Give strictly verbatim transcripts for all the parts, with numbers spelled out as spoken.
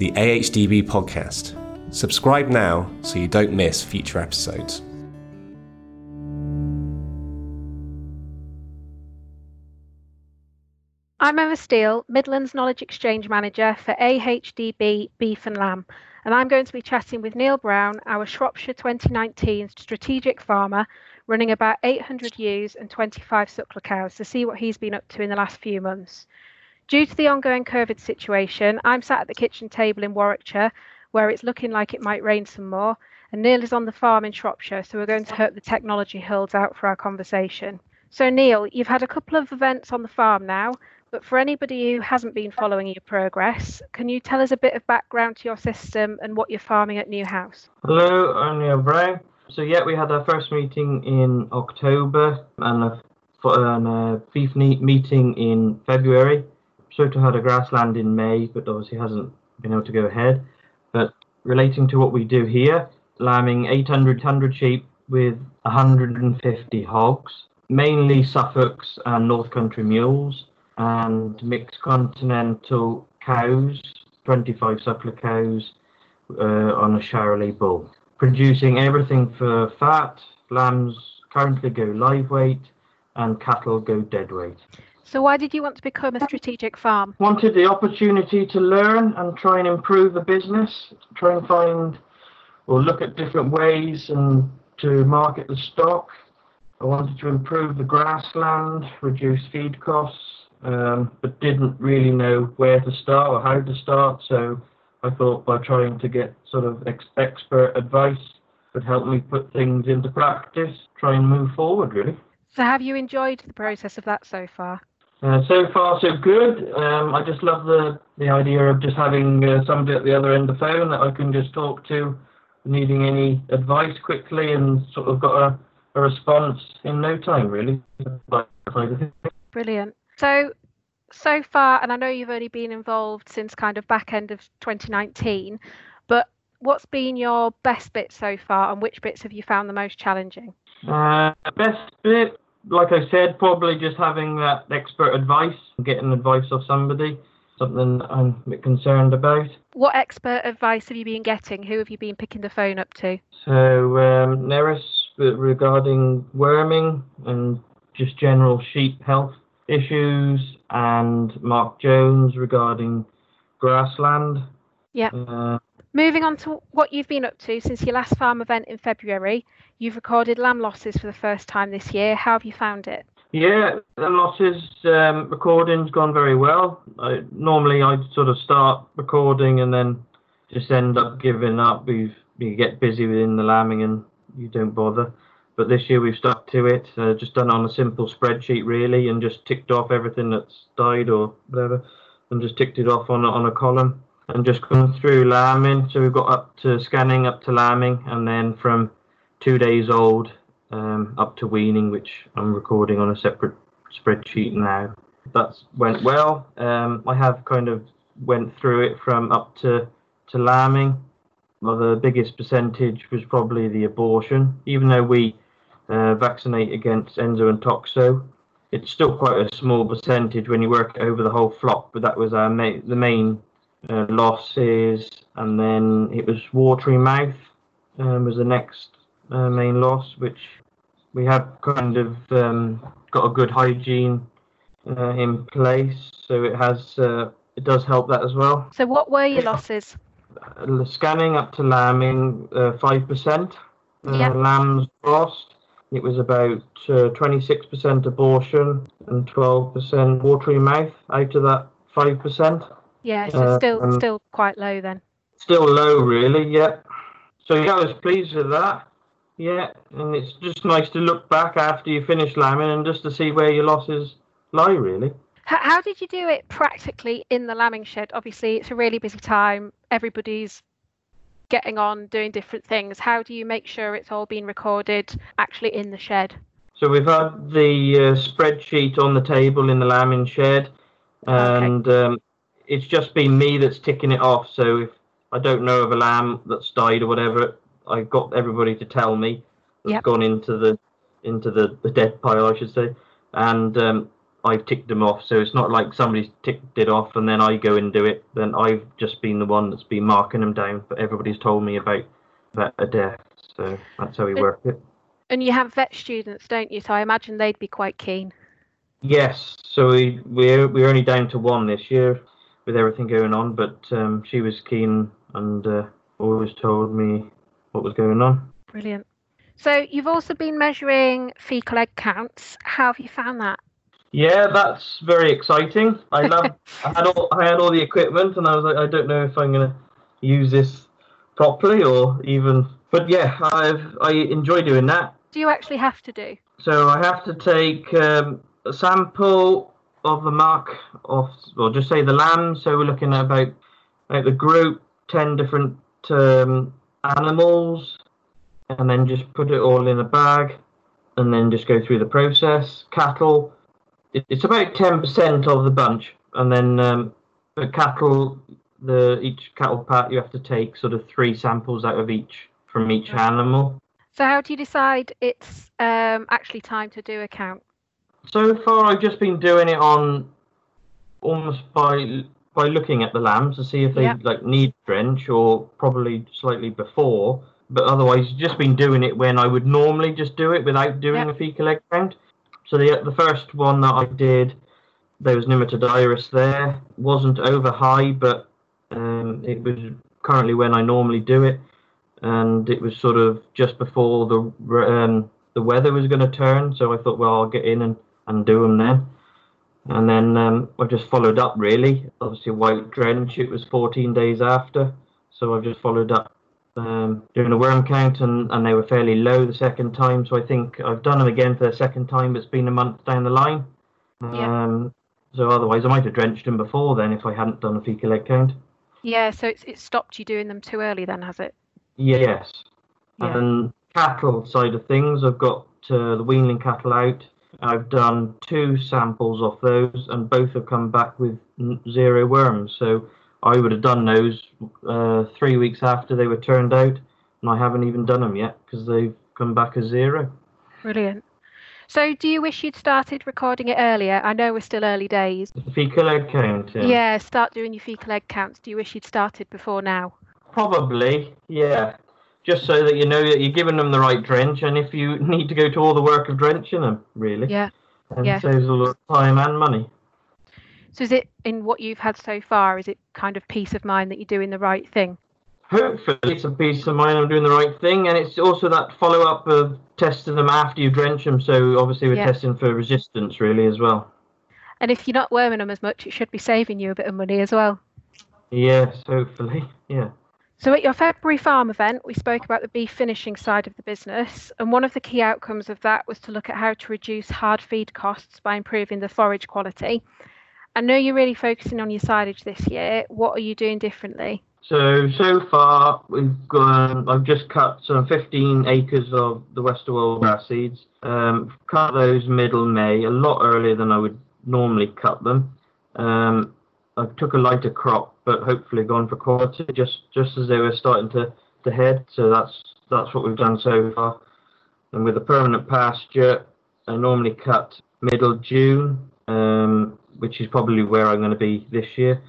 the A H D B podcast. Subscribe now so you don't miss future episodes. I'm Emma Steele, Midlands Knowledge Exchange Manager for A H D B Beef and Lamb, and I'm going to be chatting with Neil Brown, our Shropshire twenty nineteen strategic farmer, running about eight hundred ewes and twenty-five suckler cows, to see what he's been up to in the last few months. Due to the ongoing COVID situation, I'm sat at the kitchen table in Warwickshire, where it's looking like it might rain some more, and Neil is on the farm in Shropshire, so we're going to hope the technology holds out for our conversation. So Neil, you've had a couple of events on the farm now, but for anybody who hasn't been following your progress, can you tell us a bit of background to your system and what you're farming at Newhouse? Hello, I'm Neil Brown. So yeah, we had our first meeting in October and a, and a beef meeting in February. Sort of had a grassland in May, but obviously hasn't been able to go ahead. But relating to what we do here, lambing eight hundred sheep with one hundred fifty hogs, mainly Suffolks and North Country mules, and mixed continental cows, twenty-five suckler cows uh, on a Charolais bull. Producing everything for fat, lambs currently go live weight, and cattle go dead weight. So why did you want to become a strategic farm? Wanted the opportunity to learn and try and improve the business, try and find or look at different ways and to market the stock. I wanted to improve the grassland, reduce feed costs, um, but didn't really know where to start or how to start. So I thought by trying to get sort of ex- expert advice would help me put things into practice, try and move forward really. So have you enjoyed the process of that so far? Uh, so far, so good. Um, I just love the, the idea of just having uh, somebody at the other end of the phone that I can just talk to, needing any advice quickly, and sort of got a, a response in no time, really. Brilliant. So, so far, and I know you've only been involved since kind of back end of twenty nineteen, but what's been your best bit so far, and which bits have you found the most challenging? Uh, best bit? Like I said, probably just having that expert advice, getting advice off somebody, something I'm a bit concerned about. What expert advice have you been getting? Who have you been picking the phone up to? So, um, Neris regarding worming and just general sheep health issues, and Mark Jones regarding grassland. Yeah. Uh, Moving on to what you've been up to since your last farm event in February, you've recorded lamb losses for the first time this year. How have you found it? Yeah, the losses um, recording's gone very well. I, normally I'd sort of start recording and then just end up giving up. We've, you get busy within the lambing and you don't bother. But this year we've stuck to it, uh, just done it on a simple spreadsheet really, and just ticked off everything that's died or whatever, and just ticked it off on a, on a column. And just gone through lambing, so we've got up to scanning, up to lambing, and then from two days old um, up to weaning, which I'm recording on a separate spreadsheet now. That's went well. Um, I have kind of went through it from up to, to lambing. Well, the biggest percentage was probably the abortion. Even though we uh, vaccinate against Enzo and Toxo, it's still quite a small percentage when you work it over the whole flock, but that was our ma- the main Uh, losses. And then it was watery mouth um, was the next uh, main loss, which we have kind of um, got a good hygiene uh, in place, so it has uh, it does help that as well. So what were your losses? Uh, scanning up to lambing, uh, five percent uh, yeah. lambs lost. It was about uh, twenty-six percent abortion and twelve percent watery mouth out of that five percent. Yeah, so still um, still quite low then. Still low, really, yeah. So yeah, I was pleased with that. Yeah, and it's just nice to look back after you finish lambing and just to see where your losses lie, really. How, how did you do it practically in the lambing shed? Obviously, it's a really busy time. Everybody's getting on, doing different things. How do you make sure it's all being recorded actually in the shed? So we've had the uh, spreadsheet on the table in the lambing shed, and okay. um, it's just been me that's ticking it off. So if I don't know of a lamb that's died or whatever, I've got everybody to tell me that's yep. gone into the into the, the dead pile, I should say. And um, I've ticked them off. So it's not like somebody's ticked it off and then I go and do it. Then I've just been the one that's been marking them down. But everybody's told me about, about a death. So that's how we work it. And you have vet students, don't you? So I imagine they'd be quite keen. Yes. So we, we're, we're only down to one this year with everything going on. But um, she was keen and uh, always told me what was going on. Brilliant. So you've also been measuring fecal egg counts. How have you found that? Yeah, that's very exciting. I love. I had all. I had all the equipment, and I was like, I don't know if I'm going to use this properly or even. But yeah, I've. I enjoy doing that. Do you actually have to do? So I have to take um, a sample of the mark of, well, just say the lamb. So we're looking at about, like the group, ten different um, animals, and then just put it all in a bag, and then just go through the process. Cattle, it, it's about ten percent of the bunch, and then um, the cattle, the each cattle pat, you have to take sort of three samples out of each from each animal. So how do you decide it's um, actually time to do a count? So far, I've just been doing it on almost by by looking at the lambs to see if they Yep. like need drench or probably slightly before. But otherwise, just been doing it when I would normally just do it without doing Yep. a fecal egg count. So the the first one that I did, there was Nematodiris there. Wasn't over high, but um, it was currently when I normally do it, and it was sort of just before the um, the weather was going to turn. So I thought, well, I'll get in and, and do them then. And then um, I just followed up, really. Obviously, white drench, it was fourteen days after. So I've just followed up um, doing a worm count, and, and they were fairly low the second time. So I think I've done them again for the second time. It's been a month down the line. Yeah. Um, so otherwise, I might have drenched them before then if I hadn't done a fecal egg count. Yeah, so it's it stopped you doing them too early then, has it? Yes. Yeah. And cattle side of things, I've got uh, the weanling cattle out. I've done two samples of those, and both have come back with n- zero worms. So I would have done those uh, three weeks after they were turned out, and I haven't even done them yet because they've come back as zero. Brilliant. So do you wish you'd started recording it earlier? I know we're still early days. The fecal egg count. Yeah, Yeah. start doing your fecal egg counts. Do you wish you'd started before now? Probably, yeah. Just so that you know that you're giving them the right drench, and if you need to go to all the work of drenching them, really. Yeah. And yeah. saves a lot of time and money. So is it, in what you've had so far, is it kind of peace of mind that you're doing the right thing? Hopefully it's a peace of mind I'm doing the right thing, and it's also that follow-up of testing them after you drench them. So obviously we're Yeah. testing for resistance really as well. And if you're not worming them as much, it should be saving you a bit of money as well. Yes, hopefully, yeah. So at your February farm event, we spoke about the beef finishing side of the business, and one of the key outcomes of that was to look at how to reduce hard feed costs by improving the forage quality. I know you're really focusing on your silage this year. What are you doing differently? So, so far we've gone, I've just cut some fifteen acres of the Westerwald grass seeds. Um, cut those middle May, a lot earlier than I would normally cut them. Um, I took a lighter crop, but hopefully gone for quality just, just as they were starting to, to head. So that's that's what we've done so far. And with a permanent pasture, I normally cut middle June, um, which is probably where I'm going to be this year.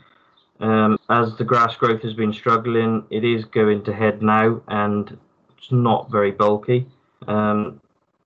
Um, as the grass growth has been struggling, it is going to head now, and it's not very bulky. Um,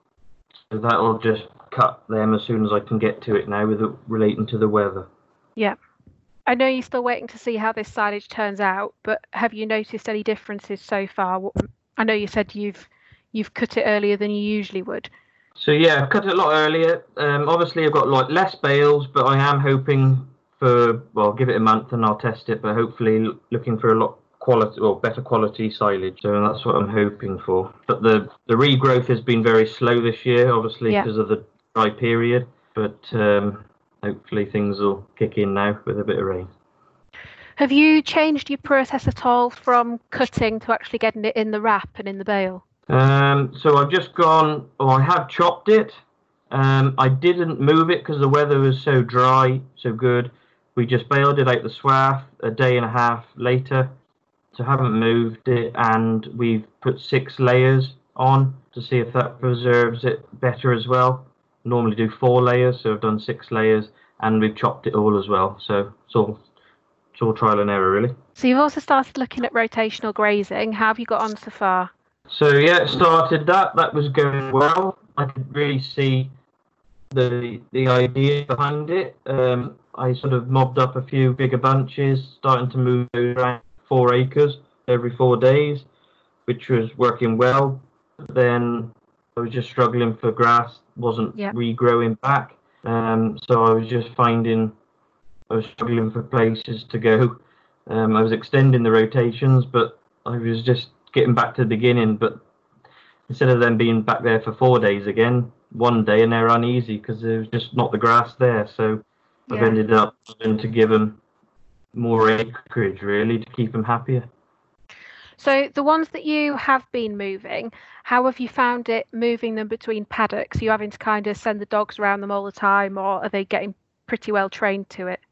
so that'll just cut them as soon as I can get to it now, with it relating to the weather. Yeah. I know you're still waiting to see how this silage turns out, but have you noticed any differences so far? What- I know you said you've you've cut it earlier than you usually would. So yeah, I've cut it a lot earlier. Um, obviously, I've got like less bales, but I am hoping for, well, give it a month and I'll test it, but hopefully l- looking for a lot quality or better quality silage. So that's what I'm hoping for. But the the regrowth has been very slow this year, obviously Yeah. because of the dry period. But um, hopefully things will kick in now with a bit of rain. Have you changed your process at all from cutting to actually getting it in the wrap and in the bale? Um, so I've just gone, oh, I have chopped it. Um, I didn't move it because the weather was so dry, so good. We just baled it out the swath a day and a half later. So I haven't moved it, and we've put six layers on to see if that preserves it better as well. normally do four layers, so I've done six layers, and we've chopped it all as well. So it's all, it's all trial and error, really. So you've also started looking at rotational grazing. How have you got on so far? So yeah, started that. That was going well. I could really see the the idea behind it. Um, I sort of mobbed up a few bigger bunches, starting to move around four acres every four days, which was working well. Then I was just struggling for grass, wasn't Yep. regrowing back. Um, so I was just finding I was struggling for places to go. Um, I was extending the rotations, but I was just getting back to the beginning. But instead of them being back there for four days again, one day, and they're uneasy because there's just not the grass there. So I've Yeah. ended up having to give them more acreage, really, to keep them happier. So the ones that you have been moving, how have you found it moving them between paddocks? Are you having to kind of send the dogs around them all the time, or are they getting pretty well trained to it?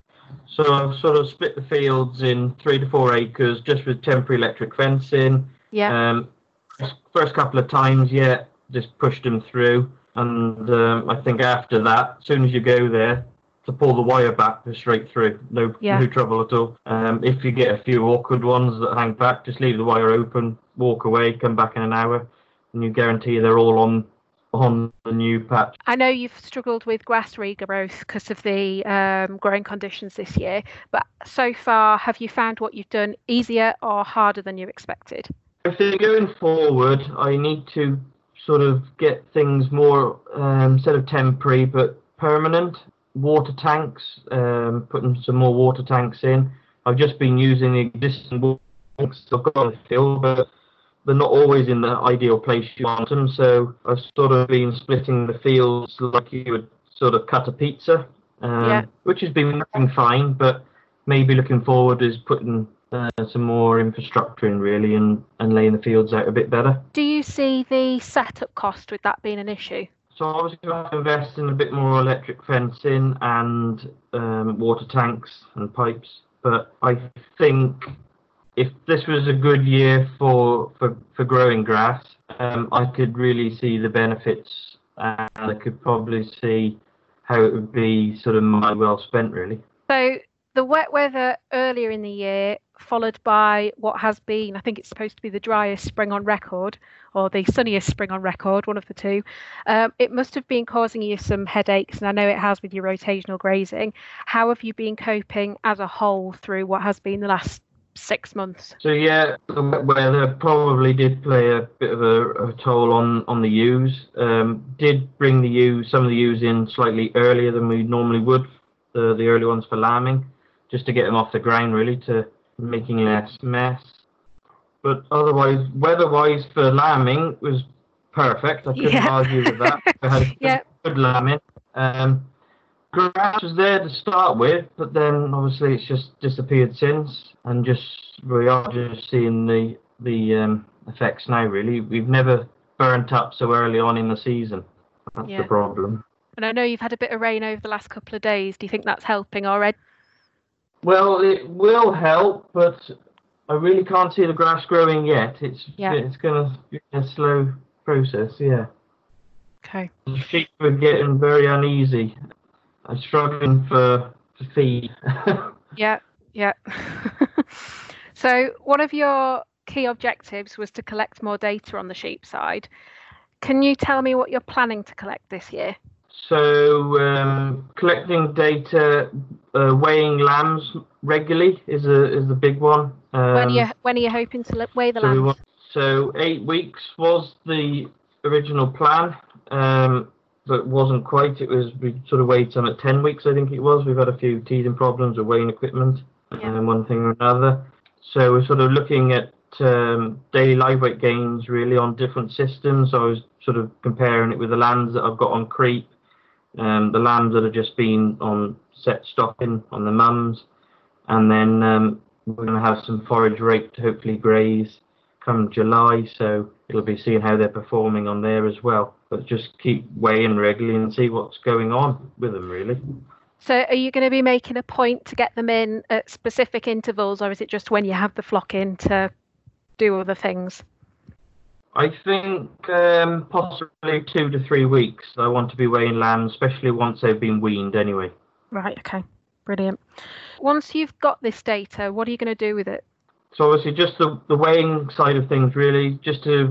So I've sort of split the fields in three to four acres just with temporary electric fencing. Yeah. Um, first couple of times, yeah, just pushed them through. And um, I think after that, as soon as you go there, to pull the wire back, they're straight through. No, Yeah. no trouble at all. Um, if you get a few awkward ones that hang back, just leave the wire open, walk away, come back in an hour, and you guarantee they're all on on the new patch. I know you've struggled with grass regrowth because of the um, growing conditions this year, but so far, have you found what you've done easier or harder than you expected? I think going forward, I need to sort of get things more, um, instead of temporary, but permanent. Water tanks, um, putting some more water tanks in. I've just been using the existing water tanks I've got on the field, but they're not always in the ideal place you want them. So I've sort of been splitting the fields like you would sort of cut a pizza, um, Yeah. which has been working fine, but maybe looking forward is putting uh, some more infrastructure in, really, and, and laying the fields out a bit better. Do you see the setup cost with that being an issue? So obviously we have to invest in a bit more electric fencing and um, water tanks and pipes. But I think if this was a good year for for, for growing grass, um, I could really see the benefits, and I could probably see how it would be sort of money well spent, really. So the wet weather earlier in the year, followed by what has been, I think it's supposed to be the driest spring on record, or the sunniest spring on record, one of the two. Um, it must have been causing you some headaches, and I know it has with your rotational grazing. How have you been coping as a whole through what has been the last six months? So yeah, the wet weather probably did play a bit of a, a toll on on the ewes. Um, did bring the ewes, some of the ewes in slightly earlier than we normally would, the the early ones for lambing, just to get them off the ground, really, to making less mess. But otherwise, weather-wise for lambing was perfect. I couldn't Yeah. argue with that. We had Yeah. good lambing. Um, grass was there to start with, but then obviously it's just disappeared since, and just we are just seeing the the um, effects now. Really, we've never burnt up so early on in the season. That's Yeah. the problem. And I know you've had a bit of rain over the last couple of days. Do you think that's helping already? Well, it will help, but I really can't see the grass growing yet. It's Yeah. it's going to be a slow process. Yeah. Okay. The sheep are getting very uneasy. I'm struggling for to feed. Yeah, yeah. So one of your key objectives was to collect more data on the sheep side. Can you tell me what you're planning to collect this year? So um, collecting data, uh, weighing lambs regularly is a is the big one. Um, when are you when are you hoping to li- weigh the so, we lambs? want, so eight weeks was the original plan, um, but wasn't quite. It was we sort of weighed some at ten weeks, I think it was. We've had a few teething problems with weighing equipment, Yeah. and one thing or another. So we're sort of looking at um, daily live weight gains really on different systems. So I was sort of comparing it with the lambs that I've got on creep. Um, the lambs that have just been on set stocking on the mums, and then um, we're going to have some forage rate to hopefully graze come July, so it'll be seeing how they're performing on there as well. But just keep weighing regularly and see what's going on with them, really. So are you going to be making a point to get them in at specific intervals, or is it just when you have the flock in to do other things? I think um, possibly two to three weeks. I want to be weighing lambs, especially once they've been weaned anyway. Right, okay, brilliant. Once you've got this data, what are you going to do with it? So obviously just the, the weighing side of things, really, just to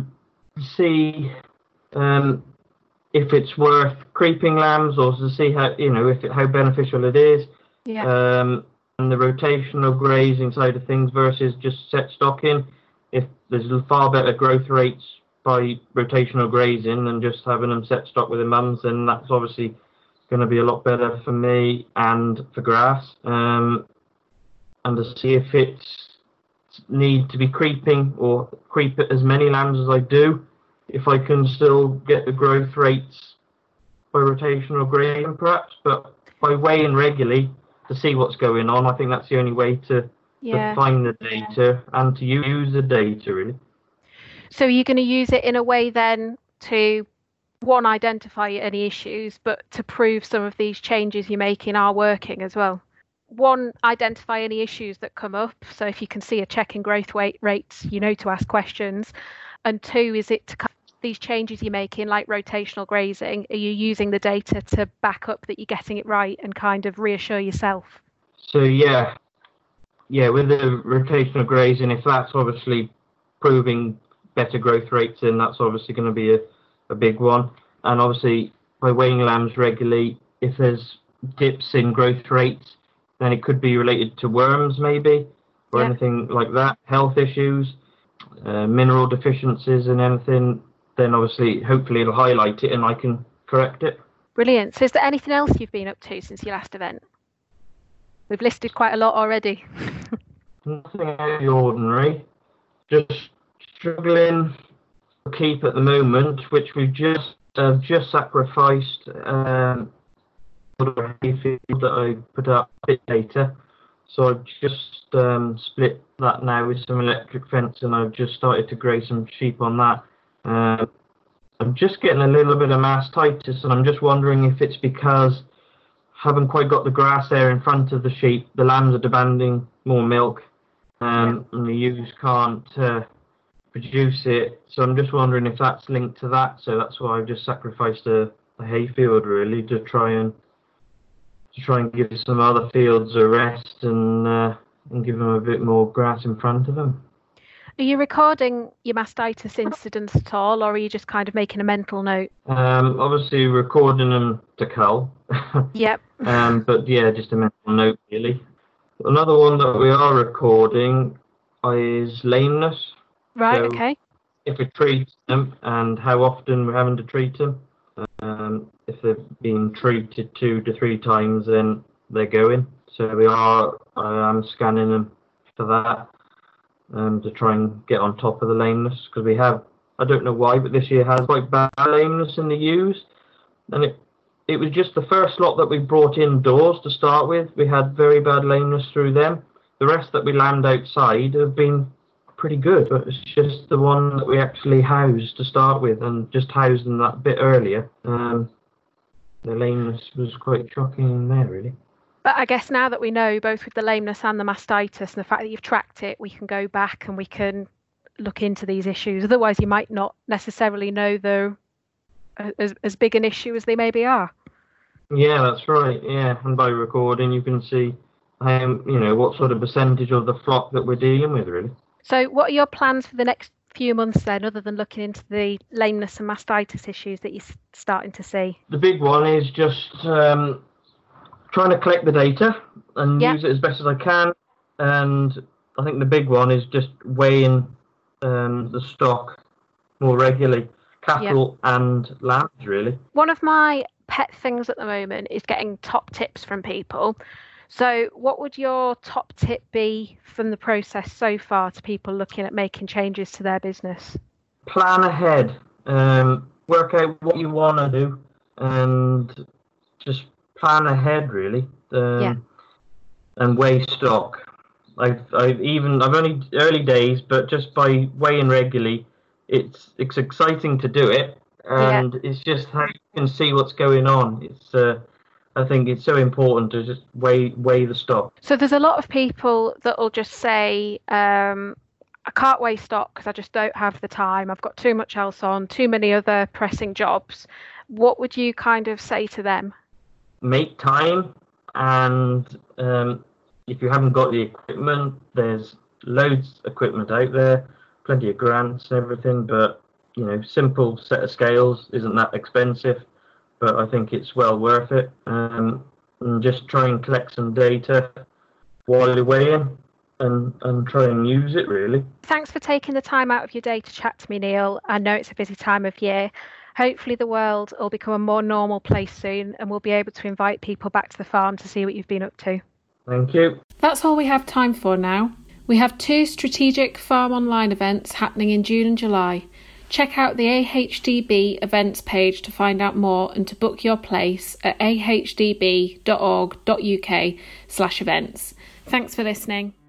see um, if it's worth creeping lambs, or to see how, you know, if it, how beneficial it is. Yeah. Um, and the rotational grazing side of things versus just set stocking. If there's far better growth rates by rotational grazing than just having them set stock with the mums, then that's obviously going to be a lot better for me and for grass. Um, and to see if it's need to be creeping or creep as many lambs as I do, if I can still get the growth rates by rotational grazing perhaps, but by weighing regularly to see what's going on, I think that's the only way to, yeah. to find the data and to use the data, really. So you're going to use it in a way then to, one, identify any issues, but to prove some of these changes you're making are working as well. One, identify any issues that come up. So if you can see a check in growth weight rates, you know to ask questions. And two, is it to these changes you're making, like rotational grazing, are you using the data to back up that you're getting it right and kind of reassure yourself? So yeah, yeah, with the rotational grazing, if that's obviously proving better growth rates, then that's obviously going to be a, a big one. And obviously by weighing lambs regularly, if there's dips in growth rates, then it could be related to worms maybe, or yeah. anything like that, health issues, uh, mineral deficiencies and anything, then obviously hopefully it'll highlight it and I can correct it. Brilliant. So is there anything else you've been up to since your last event? We've listed quite a lot already. Nothing out of the ordinary, just struggling to keep at the moment, which we've just uh, just sacrificed um, a hayfield that I put up a bit later. So I've just um, split that now with some electric fence, and I've just started to graze some sheep on that. Um, I'm just getting a little bit of mastitis, and I'm just wondering if it's because I haven't quite got the grass there in front of the sheep. The lambs are demanding more milk, um, yeah. and the ewes can't uh, produce it. So I'm just wondering if that's linked to that. So that's why I've just sacrificed a, a hayfield really to try and to try and give some other fields a rest and uh, and give them a bit more grass in front of them. Are you recording your mastitis incidents at all, or are you just kind of making a mental note? Um, obviously recording them to cull. Yep. um, but yeah, just a mental note really. Another one that we are recording is lameness. Right. So okay. If we treat them and how often we're having to treat them. Um, if they've been treated two to three times, then they're going. So we are. I'm scanning them for that. Um, to try and get on top of the lameness, because we have, I don't know why, but this year has quite bad lameness in the ewes, and it it was just the first lot that we brought indoors to start with. We had very bad lameness through them. The rest that we lambed outside have been pretty good, but it's just the one that we actually housed to start with, and just housed them that bit earlier. Um, the lameness was quite shocking in there, really. But I guess now that we know, both with the lameness and the mastitis, and the fact that you've tracked it, we can go back and we can look into these issues. Otherwise, you might not necessarily know they're as, as big an issue as they maybe are. Yeah, that's right. Yeah, and by recording, you can see, um, you know, what sort of percentage of the flock that we're dealing with, really. So what are your plans for the next few months then, other than looking into the lameness and mastitis issues that you're starting to see? The big one is just um, trying to collect the data and yep. use it as best as I can. And I think the big one is just weighing um, the stock more regularly, cattle yep. and lambs, really. One of my pet things at the moment is getting top tips from people. So what would your top tip be from the process so far to people looking at making changes to their business? Plan ahead. Um, work out what you want to do and just plan ahead, really. Um, yeah. And weigh stock. I've, I've even, I've only early days, but just by weighing regularly, it's it's exciting to do it. And yeah. it's just how you can see what's going on. It's uh, I think it's so important to just weigh weigh the stock. So there's a lot of people that will just say, um, I can't waste stock because I just don't have the time. I've got too much else on, too many other pressing jobs. What would you kind of say to them? Make time, and um, if you haven't got the equipment, there's loads of equipment out there, plenty of grants and everything, but you know, simple set of scales isn't that expensive, but I think it's well worth it. Um, and just try and collect some data while you're weighing, and, and try and use it, really. Thanks for taking the time out of your day to chat to me, Neil. I know it's a busy time of year. Hopefully the world will become a more normal place soon, and we'll be able to invite people back to the farm to see what you've been up to. Thank you. That's all we have time for now. We have two strategic Farm Online events happening in June and July. Check out the A H D B events page to find out more and to book your place at a h d b dot org dot u k slash events. Thanks for listening.